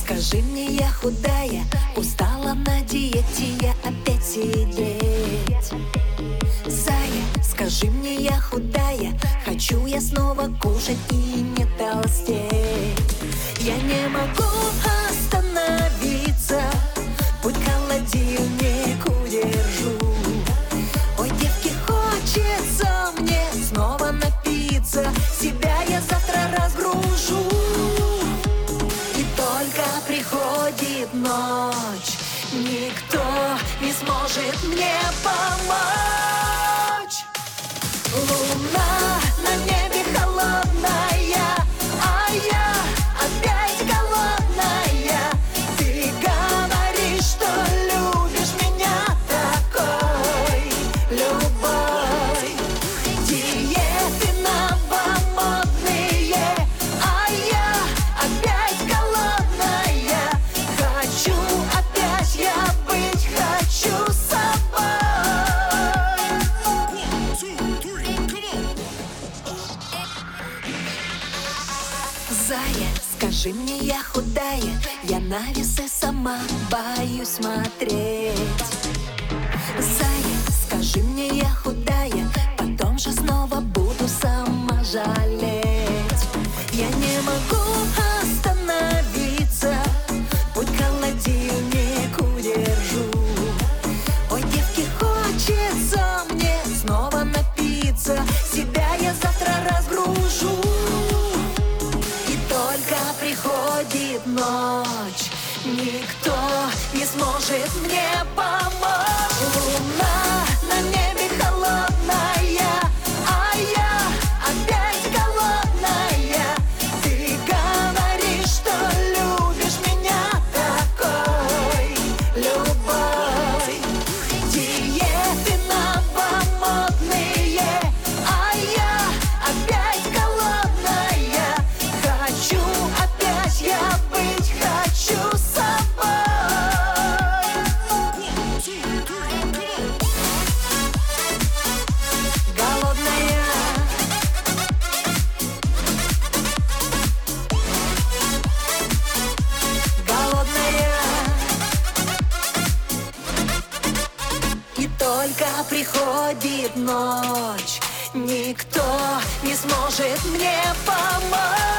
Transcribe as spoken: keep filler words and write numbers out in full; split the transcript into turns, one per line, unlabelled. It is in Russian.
скажи мне, я худая, устала на диете я опять сидеть. Зая, скажи мне, я худая, хочу я снова кушать и не толстеть. Я не могу остановиться, путь к холодильнику держу. Ой, девки, хочется мне снова напиться, себя я завтра разгружу. И только приходит ночь, никто не сможет мне помочь. Луна на небе холодная, а я опять голодная. Ты говоришь, что любишь меня такой, любовь. Диеты новомодные, а я опять голодная. Хочу опять я быть, хочу собой. Зая, скажи мне, я худая, я на весы сама боюсь смотреть. Зая, скажи мне, я худая, потом же снова буду сама жалеть. Я не могу остановиться, путь к холодильнику держу. Ой, девки, хочется мне снова напиться, себя я завтра разгружу. Приходит ночь, никто не сможет мне помочь. Луна на небе холодная, а я опять голодная. Ты говоришь, что любишь меня такой, любовь. Диеты новомодные, а я опять голодная. Хочу опять я быть, хочу собой. Голодная. Голодная. И только приходит ночь, никто не сможет мне помочь.